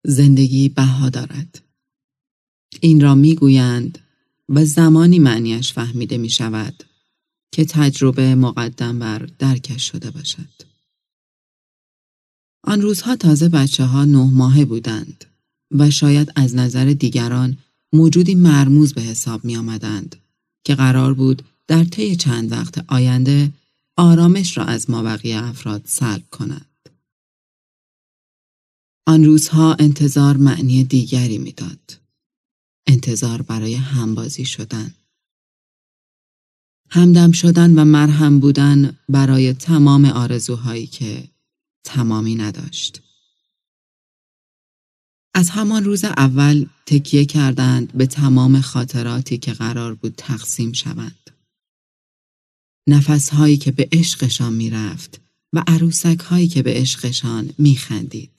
زندگی بها دارد. این را میگویند و زمانی معنیش فهمیده می شود که تجربه مقدم بر درکش شده باشد. آن روزها تازه بچه‌ها 9 ماهه بودند و شاید از نظر دیگران موجودی مرموز به حساب می آمدند که قرار بود در طی چند وقت آینده آرامش را از مابقی افراد سلب کند. آن روزها انتظار معنی دیگری میداد. انتظار برای همبازی شدن. همدم شدن و مرهم بودن برای تمام آرزوهایی که تمامی نداشت. از همان روز اول تکیه کردند به تمام خاطراتی که قرار بود تقسیم شوند. نفسهایی که به عشقشان می رفت و عروسکهایی که به عشقشان می خندید.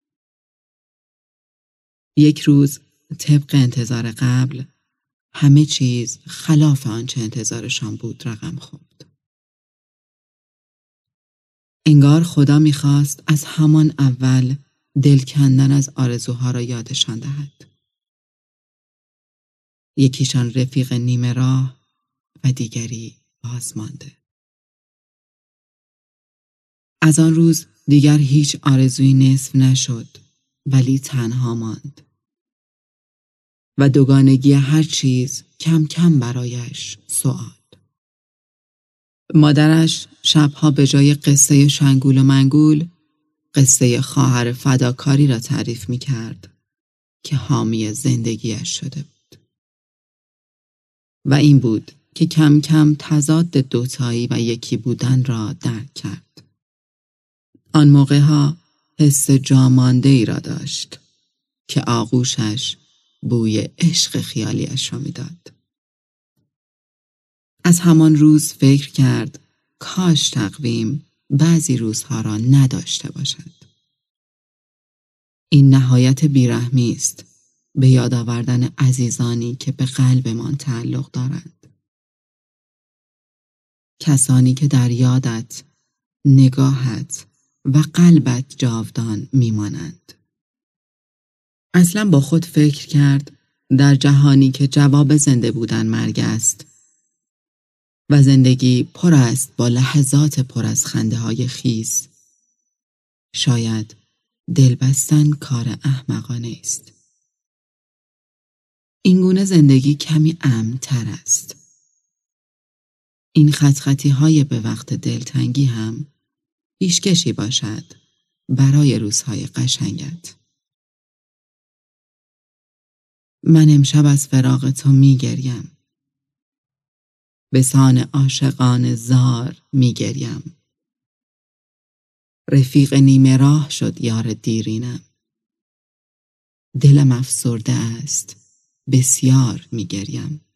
یک روز طبق انتظار قبل همه چیز خلاف آنچه انتظارشان بود رقم خورد. انگار خدا می‌خواست از همان اول دل کندن از آرزوها را یادشان دهد. یکیشان رفیق نیمه راه و دیگری بازمانده. از آن روز دیگر هیچ آرزویی نصف نشد ولی تنها ماند. و دوگانگی هر چیز کم کم برایش سؤال. مادرش شبها به جای قصه شنگول و منگول قصه خواهر فداکاری را تعریف می کرد که حامی زندگیش شده بود. و این بود که کم کم تضاد دوتایی و یکی بودن را درک کرد. آن موقعها حس جامانده‌ای را داشت که آغوشش بوی عشق خیالیش را میداد. از همان روز فکر کرد کاش تقویم بعضی روزها را نداشته باشد. این نهایت بیرحمی است به یاد آوردن عزیزانی که به قلبمان تعلق دارند. کسانی که در یادت، نگاهت و قلبت جاودان میمانند. اصلا با خود فکر کرد در جهانی که جواب زنده بودن مرگ است و زندگی پر است با لحظات پر از خنده های خیس. شاید دل بستن کار احمقانه است. این گونه زندگی کمی امن‌تر است. این خطی های به وقت دلتنگی هم پیشکشی باشد برای روزهای قشنگت. من امشب از فراق تو می گریم. به سان عاشقان زار می گریم. رفیق نیمه راه شد یار دیرینم. دلم افسرده است بسیار می گریم.